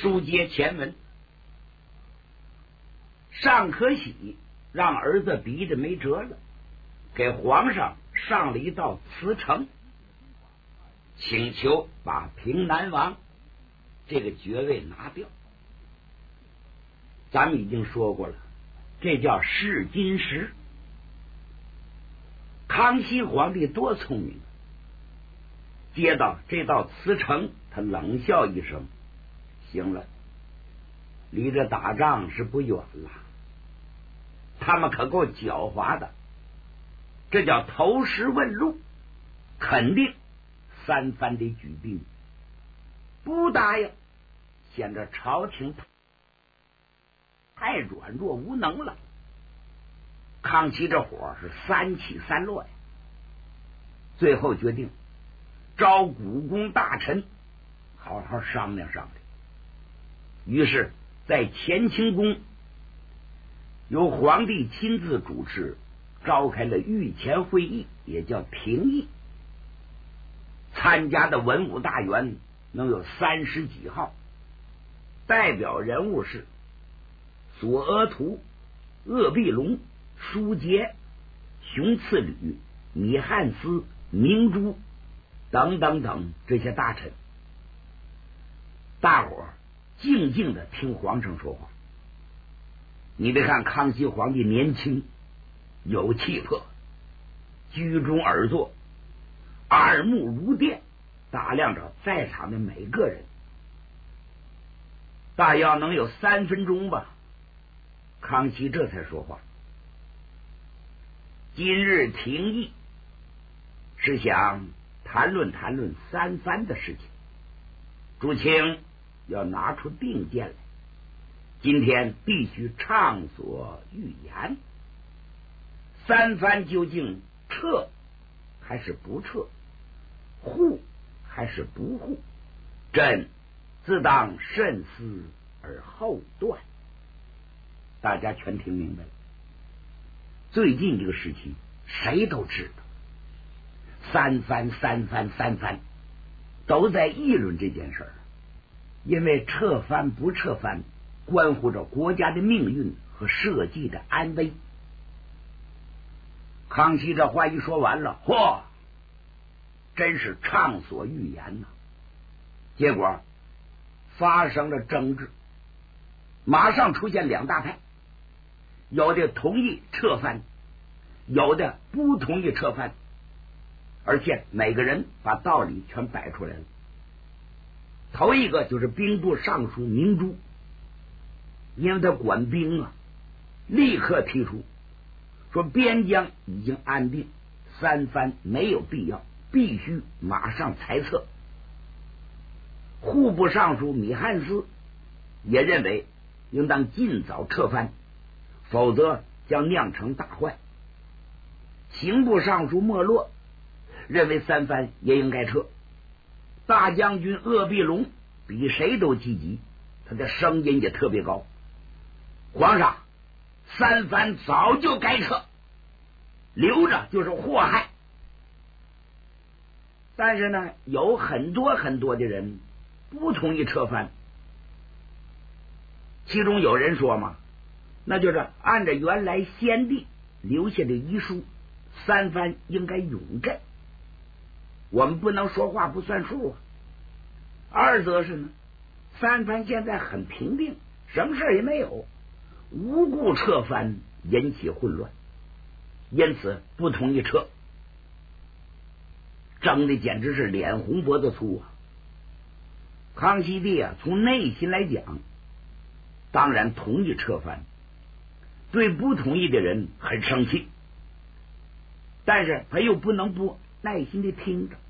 书接前文，尚可喜让儿子逼得没辙了，给皇上上了一道辞呈，请求把平南王这个爵位拿掉。咱们已经说过了，这叫试金石。康熙皇帝多聪明，接到这道辞呈，他冷笑一声，行了，离这打仗是不远了，他们可够狡猾的，这叫投石问路，肯定三藩得举兵，不答应，显着朝廷太软弱无能了。康熙这火是三起三落呀，最后决定招古宫大臣好好商量商量。于是在乾清宫由皇帝亲自主持召开了御前会议，也叫廷议。参加的文武大员能有30几号，代表人物是索额图、鄂必龙、舒节、熊次履、米汉斯、明珠等等等这些大臣。大伙儿静静的听皇上说话。你别看康熙皇帝年轻有气魄，居中而坐，耳目如电，打量着在场的每个人。大要能有3分钟吧，康熙这才说话。今日廷议是想谈论三藩的事情，诸卿要拿出定见来，今天必须畅所欲言。三藩究竟撤还是不撤，护还是不护，朕自当慎思而后断。大家全听明白了。最近这个时期谁都知道三藩都在议论这件事儿，因为撤藩不撤藩关乎着国家的命运和社稷的安危。康熙这话一说完了，嚯，真是畅所欲言呐！结果发生了争执，马上出现2大派，有的同意撤藩，有的不同意撤藩，而且每个人把道理全摆出来了。头一个就是兵部尚书明珠，因为他管兵啊，立刻提出说边疆已经安定，三藩没有必要，必须马上裁撤。户部尚书米汉斯也认为应当尽早撤藩，否则将酿成大患。刑部尚书莫洛认为三藩也应该撤。大将军鄂必龙比谁都积极，他的声音也特别高。皇上，三藩早就该撤，留着就是祸害。但是呢，有很多的人不同意撤藩，其中有人说嘛，那就是按照原来先帝留下的遗书，三藩应该永镇，我们不能说话不算数啊。二则是呢，三藩现在很平定，什么事也没有，无故撤藩引起混乱，因此不同意撤，争的简直是脸红脖子粗啊。康熙帝啊，从内心来讲当然同意撤藩，对不同意的人很生气，但是他又不能不耐心的听着。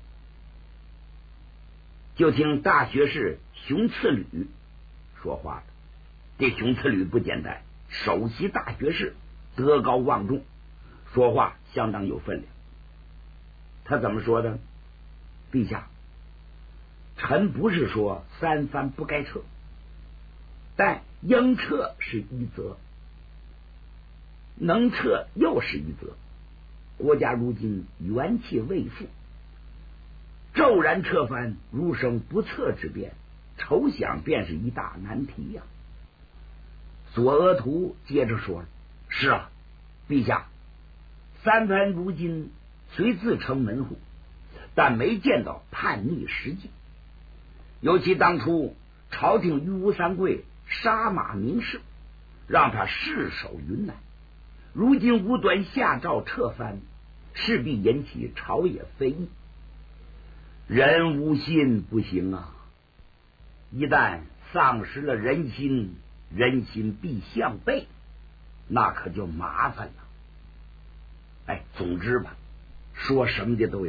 就听大学士熊次履说话了。这熊次履不简单，首席大学士，德高望重，说话相当有分量。他怎么说的？陛下，臣不是说三藩不该撤，但应撤是一则，能撤又是一则。国家如今元气未复，骤然撤藩，如生不测之变， 筹饷便是一大难题呀。索额图接着说了：“是啊，陛下，三藩如今虽自称门户，但没见到叛逆实迹。尤其当初朝廷于吴三桂杀马明示，让他誓守云南，如今无端下诏撤藩，势必引起朝野非议。人无信不行啊！一旦丧失了人心，人心必向背，那可就麻烦了。总之吧，说什么的都有。”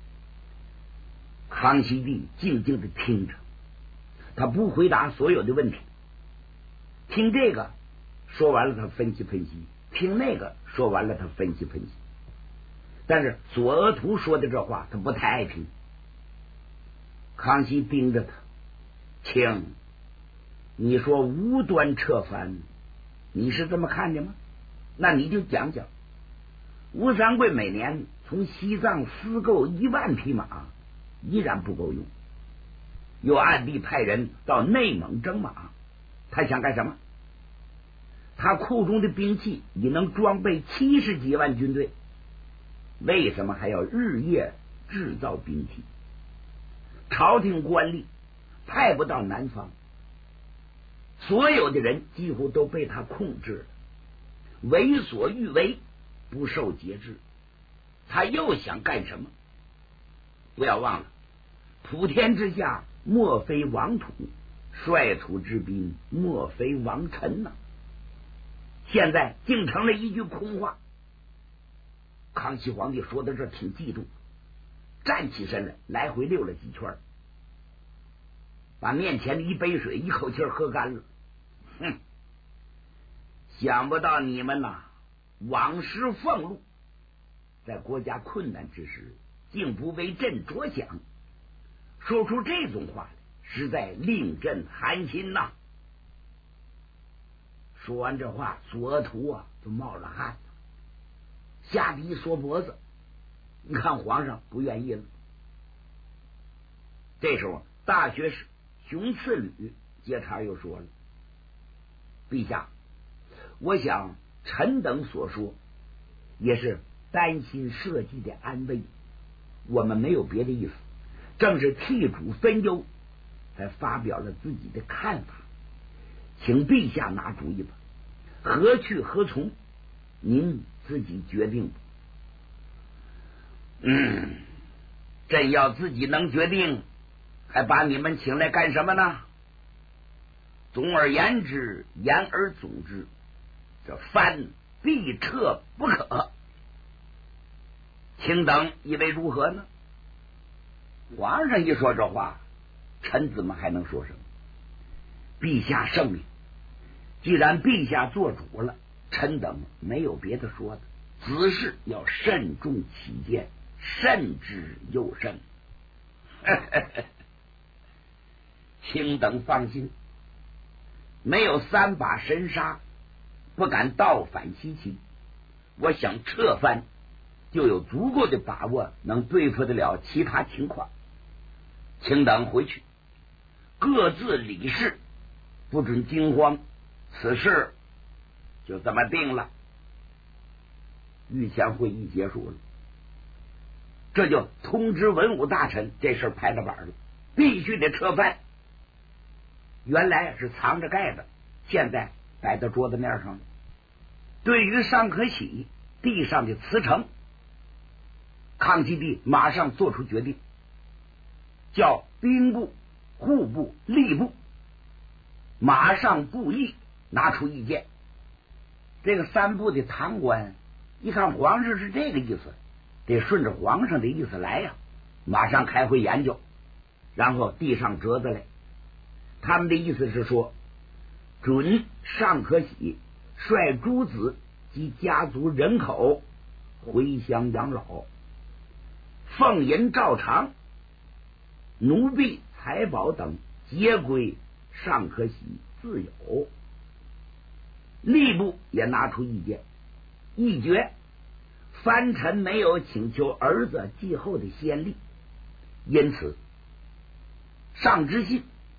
康熙帝静静的听着，他不回答所有的问题。听这个说完了，他分析分析；听那个说完了，他分析分析。但是索额图说的这话，他不太爱听。康熙盯着他：“卿，你说无端撤藩，你是这么看的吗？那你就讲讲。吴三桂每年从西藏私购1万匹马，依然不够用，又暗地派人到内蒙征马，他想干什么？他库中的兵器已能装备70几万军队，为什么还要日夜制造兵器？朝廷官吏派不到南方，所有的人几乎都被他控制了，为所欲为，不受节制。他又想干什么？不要忘了，普天之下莫非王土，率土之滨莫非王臣呐。现在竟成了一句空话。康熙皇帝说到这挺激动，站起身来，来回溜了几圈，把面前的一杯水一口气喝干了。想不到你们呐，枉施俸禄，在国家困难之时，竟不为朕着想，说出这种话来，实在令朕寒心呐。说完这话，索额图都冒了汗了，吓得一缩脖子。你看皇上不愿意了。这时候大学士熊次履接茬又说了：“陛下，我想臣等所说也是担心社稷的安危，我们没有别的意思，正是替主分忧，才发表了自己的看法，请陛下拿主意吧，何去何从，您自己决定。”朕要自己能决定，还把你们请来干什么呢？总而言之，言而总之，这藩必撤不可。卿等以为如何呢？皇上一说这话，臣子们还能说什么？陛下圣明，既然陛下做主了，臣等没有别的说的，此事要慎重起见，慎之又慎。卿等放心，没有3把神杀，不敢倒反西秦。我想撤藩，就有足够的把握能对付得了其他情况。卿等回去，各自理事，不准惊慌，此事就这么定了。御前会议结束了，这就通知文武大臣，这事拍着板了，必须得撤藩。原来是藏着盖的，现在摆到桌子面上了。对于尚可喜地上的辞呈，康熙帝马上做出决定，叫兵部、户部、吏部马上布议，拿出意见。这个3部的堂官一看皇上是这个意思，得顺着皇上的意思来呀，马上开会研究，然后递上折子来。他们的意思是说，准尚可喜率诸子及家族人口回乡养老，俸银照常，奴婢财宝等皆归尚可喜自有。吏部也拿出意见，议决藩臣没有请求儿子继后的先例，因此上知信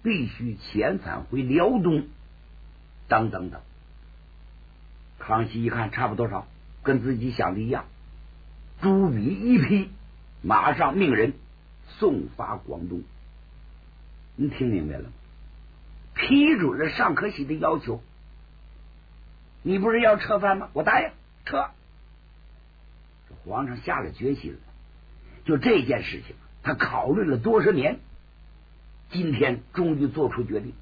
必须遣返回辽东，等等等。康熙一看差不多少，跟自己想的一样，朱笔一批，马上命人送发广东。你听明白了吗？批准了尚可喜的要求。你不是要撤藩吗？我答应撤。皇上下了决心了，就这件事情他考虑了多少年，今天终于做出决定。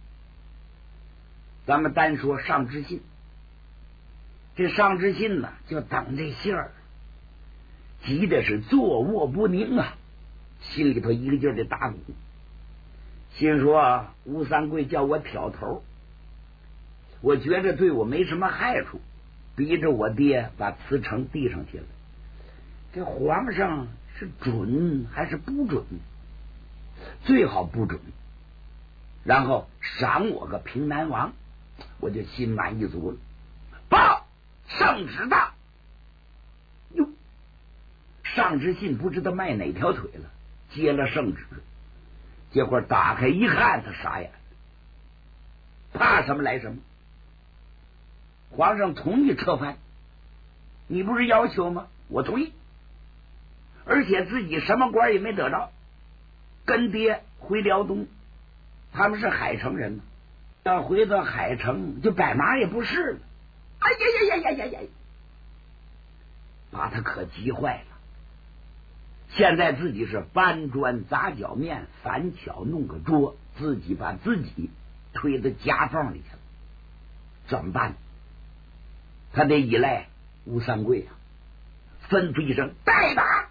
咱们单说尚知信，这尚知信呢，就等这信儿，急的是坐卧不宁啊，心里头一个劲儿的打鼓，心说吴三桂叫我挑头，我觉着对我没什么害处，逼着我爹把辞呈递上去了，这皇上是准还是不准？最好不准，然后赏我个平南王，我就心满意足了。报圣旨到。哟，尚知信不知道迈哪条腿了，接了圣旨，结果打开一看，他傻眼了。怕什么来什么，皇上同意撤藩，你不是要求吗？我同意，而且自己什么官也没得着，跟爹回辽东，他们是海城人嘛，要回到海城就摆马也不是了。哎呀呀呀呀呀呀！把他可急坏了。现在自己是搬砖砸脚面，反巧弄个桌，自己把自己推到夹缝里去了。怎么办？他得依赖吴三桂啊！吩咐一声带马，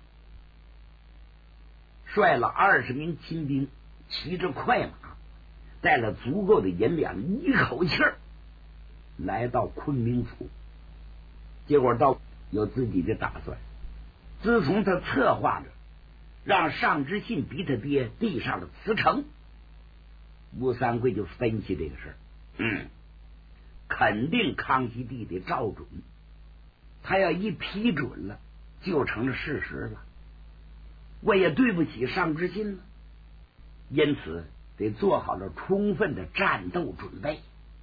率了20名亲兵，骑着快马，带了足够的银两，一口气儿来到昆明府。结果倒有自己的打算。自从他策划着让尚知信逼他爹递上了辞呈，吴三桂就分析这个事儿，肯定康熙帝得照准，他要一批准了，就成了事实了。我也对不起尚知信了，因此得做好了充分的战斗准备。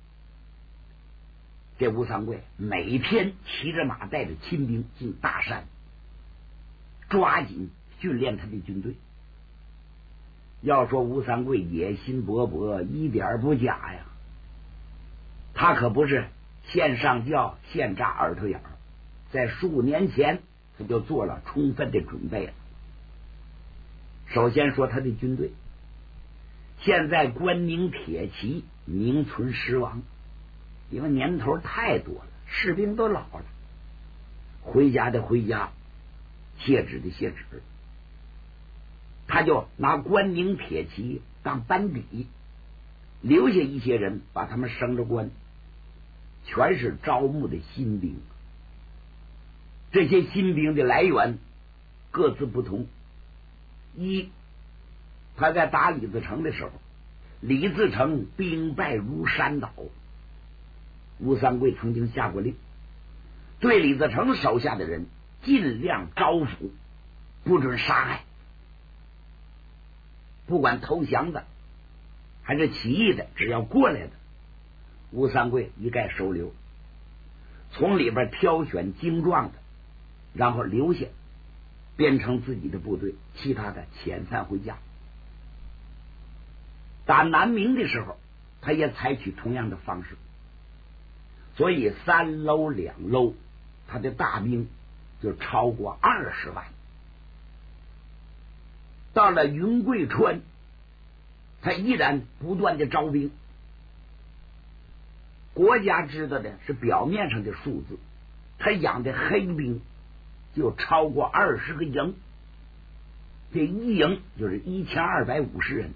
这吴三桂每天骑着马带着亲兵进大山，抓紧训练他的军队。要说吴三桂野心勃勃，一点不假呀。他可不是现上轿现扎耳朵眼儿，在数年前他就做了充分的准备了。首先说他的军队，现在关宁铁骑名存实亡，因为年头太多了，士兵都老了，回家的回家，卸职的卸职。他就拿关宁铁骑当班底，留下一些人把他们升了官，全是招募的新兵。这些新兵的来源各自不同。一，他在打李自成的时候，李自成兵败如山倒，吴三桂曾经下过令，对李自成手下的人尽量招抚，不准杀害，不管投降的还是起义的，只要过来的，吴三桂一概收留，从里边挑选精壮的，然后留下编成自己的部队，其他的遣散回家。打南明的时候，他也采取同样的方式，所以3搂2搂，他的大兵就超过20万。到了云贵川，他依然不断的招兵。国家知道的是表面上的数字，他养的黑兵就超过20个营，这一营就是1250人。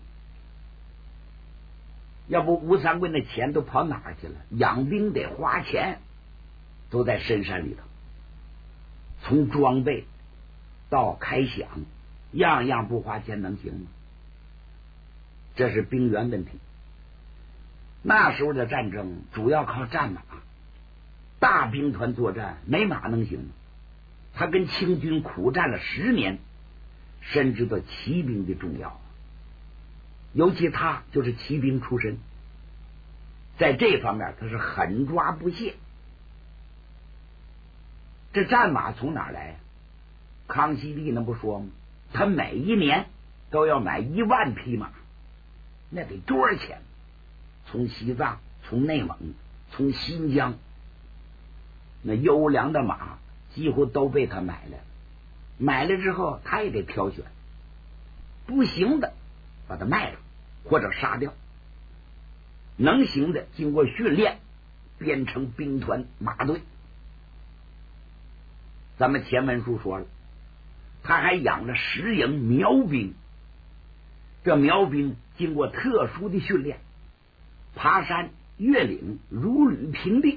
要不吴三桂那钱都跑哪儿去了？养兵得花钱，都在深山里头，从装备到开饷，样样不花钱能行吗？这是兵源问题。那时候的战争主要靠战马，大兵团作战没马能行吗？他跟清军苦战了10年，深知道骑兵的重要。 尤其他就是骑兵出身，在这方面他是狠抓不懈。这战马从哪儿来？康熙帝那不说吗？他每一年都要买1万匹马，那得多少钱？从西藏，从内蒙，从新疆，那优良的马几乎都被他买来了。买了之后他也得挑选，不行的把它卖了或者杀掉，能行的经过训练编成兵团马队。咱们前文书说了，他还养了10营苗兵，这苗兵经过特殊的训练，爬山越岭如履平地。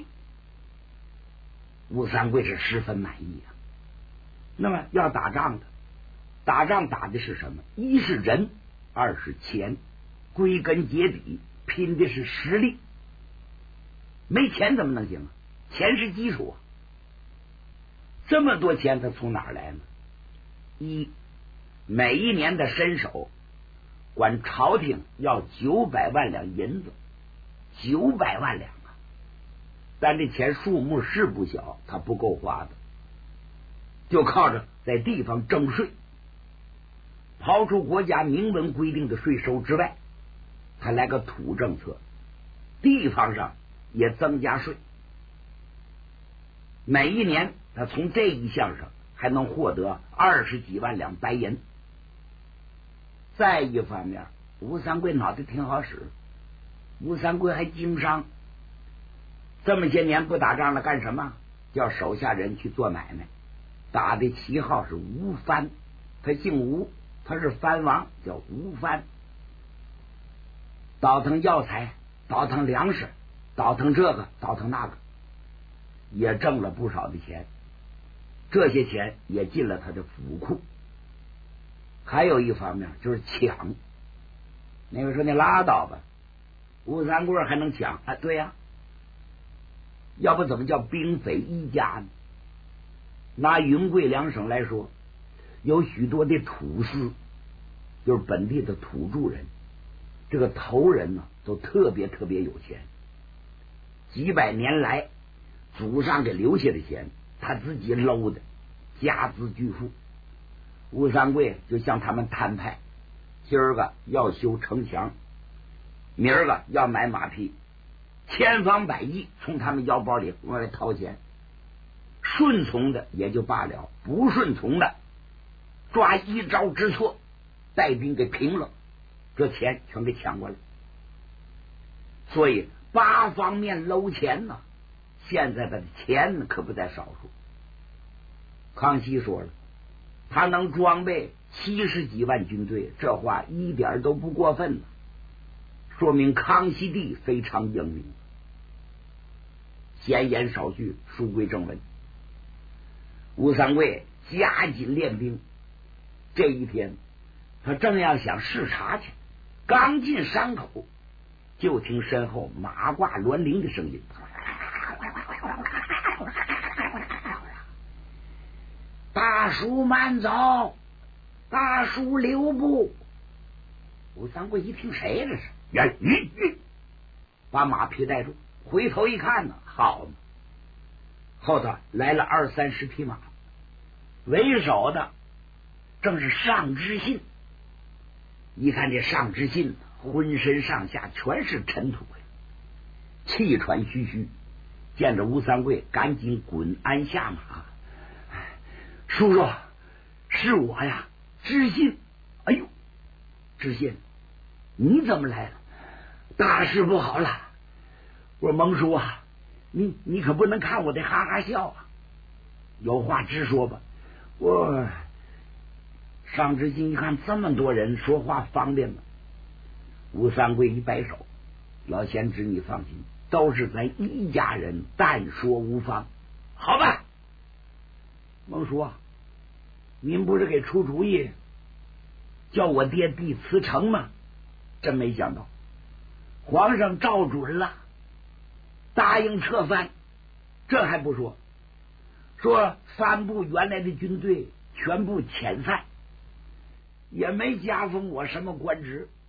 吴三桂是十分满意啊。那么要打仗的，打仗打的是什么？一是人，二是钱，归根结底拼的是实力。没钱怎么能行啊？钱是基础啊。这么多钱他从哪儿来呢？一，每一年的身手管朝廷要900万两银子，900万两啊！但这钱数目是不小，他不够花的，就靠着在地方征税，刨除国家明文规定的税收之外，他来个土政策，地方上也增加税。每一年他从这一项上还能获得20几万两白银。再一方面，吴三桂脑袋挺好使，吴三桂还经商，这么些年不打仗了干什么？叫手下人去做买卖，打的旗号是吴藩，他姓吴，他是藩王，叫吴藩。倒腾药材，倒腾粮食，倒腾这个，倒腾那个，也挣了不少的钱，这些钱也进了他的府库。还有一方面就是抢，那个说你拉倒吧，吴三桂还能抢啊？对呀，要不怎么叫兵匪一家呢？拿云贵两省来说，有许多的土司，就是本地的土著人，这个头人呢都特别特别有钱，几百年来祖上给留下的钱，他自己搂的，家资巨富。吴三桂就向他们摊派，今儿个要修城墙，明儿个要买马匹，千方百计从他们腰包里往外掏钱。顺从的也就罢了，不顺从的抓一招之错，带兵给平了，这钱全给抢过来。所以8方面搂钱呢，现在的钱可不在少数。康熙说了，他能装备70几万军队，这话一点都不过分了，说明康熙帝非常英明。闲言少叙，书归正文。吴三桂加紧练兵，这一天他正要想视察去，刚进山口，就听身后马挂銮铃的声音，大叔慢走，大叔留步。吴三桂一听，谁这是？把马匹带住，回头一看呢，好嘛，后头来了20-30匹马，为首的正是尚知信。一看这尚知信浑身上下全是尘土呀，气喘吁吁，见着吴三桂赶紧滚鞍下马。叔叔，是我呀，知信。哎呦，知信，你怎么来了？大事不好了！我说蒙叔啊，你可不能看我的哈哈笑啊，有话直说吧。我尚知信一看这么多人，说话方便吗？吴三桂一摆手，老贤侄你放心，都是咱一家人，但说无妨。好吧，蒙叔啊，您不是给出主意叫我爹弟辞呈吗？真没想到皇上照准了，答应撤藩。这还不说，说藩部原来的军队全部遣散，也没加封我什么官职，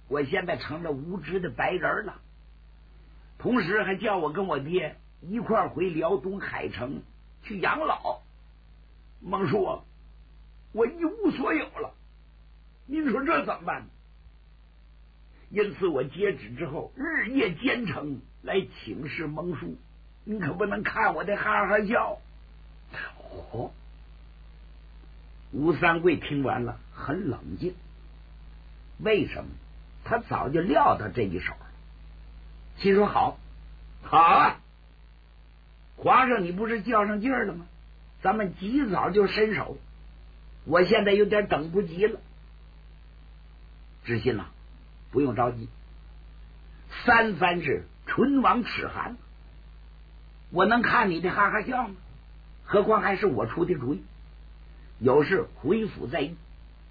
我现在成了无知的白人了，同时还叫我跟我爹一块儿回辽东海城去养老。孟叔，我一无所有了，您说这怎么办？因此我接旨之后日夜兼程来请示孟叔，你可不能看我的哈哈笑。 哦， 吴三桂听完了很冷静，为什么？他早就料到这一手了。心说好啊，皇上你不是较上劲儿了吗？咱们及早就伸手，我现在有点等不及了。知信呐，不用着急，三藩是唇亡齿寒，我能看你的哈哈笑吗？何况还是我出的主意，有事回府再议。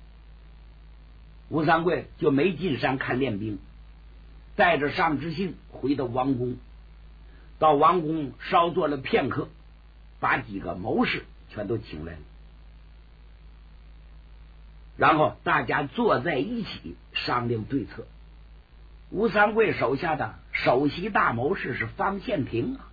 吴三桂就没进山看练兵，带着上知信回到王宫，到王宫稍坐了片刻，把几个谋士全都请来了，然后大家坐在一起商量对策。吴三桂手下的首席大谋士是方献平啊。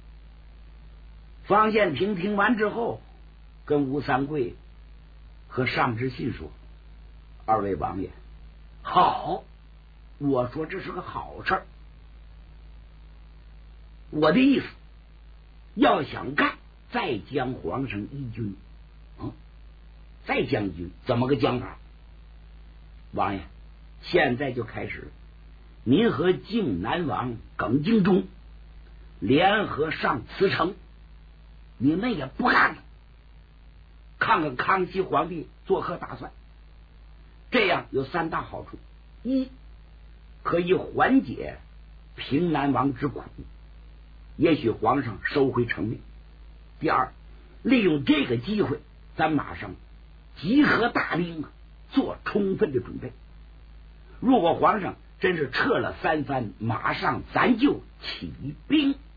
方献平听完之后，跟吴三桂和上知信说：“二位王爷，好，我说这是个好事儿。我的意思，要想干，再将皇上一军，再将一军，怎么个将法？王爷，现在就开始，您和靖南王耿精忠联合上慈城，你们也不干了，看看康熙皇帝作何打算。这样有三大好处：一，可以缓解平南王之苦，也许皇上收回成命；第二，利用这个机会，咱马上集合大兵，做充分的准备。如果皇上真是撤了三藩，马上咱就起兵。